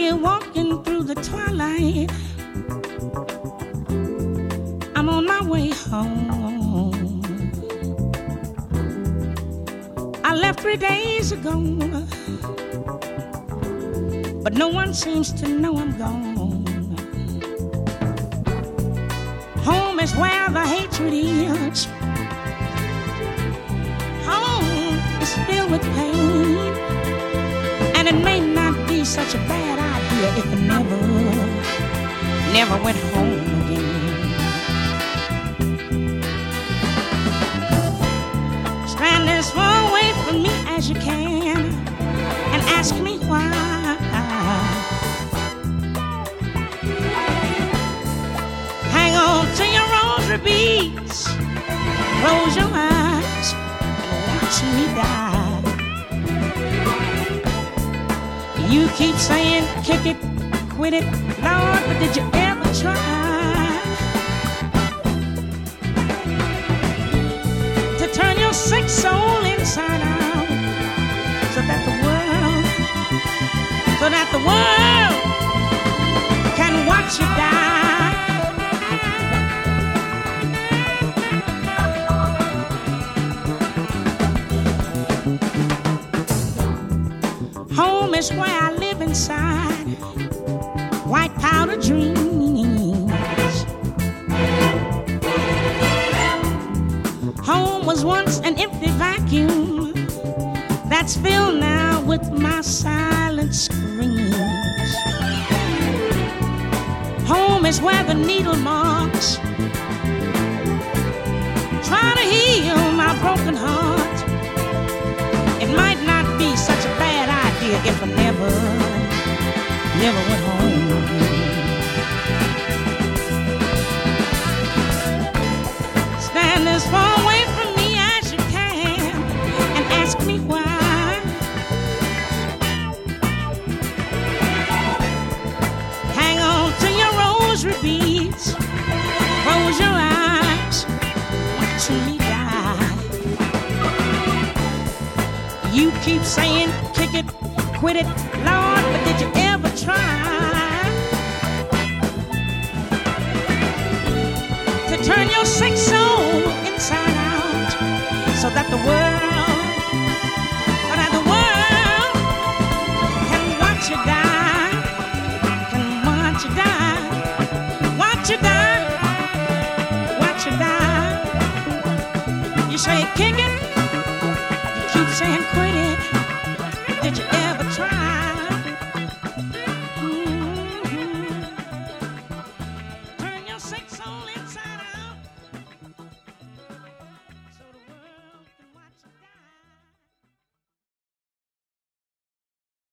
here walking through the twilight. I'm on my way home. I left 3 days ago, but no one seems to know I'm gone. Home is where the hatred is. Home is filled with pain, and it may not be such a bad idea if I never went home again. Stand as far away from me as you can and ask me why. Hang on to your rosary beads, close your eyes and watch me die. You keep saying kick it, quit it, Lord, but did you ever try to turn your sick soul inside out so that the world can watch you die? Home is where I live inside white powder dreams. Home was once an empty vacuum that's filled now with my silent screams. Home is where the needle marks try to heal my broken heart. It might not be such a bad idea if I never went home again. Stand as far away from me as you can and ask me why. Hang on to your rosary beads, close your eyes, watch me die. You keep saying kick it, quit it, Lord, but did you ever try to turn your sick soul inside out so that the world can watch you die, can watch you die, watch you die, watch you die. You say kick it, you keep saying quit it, did you ever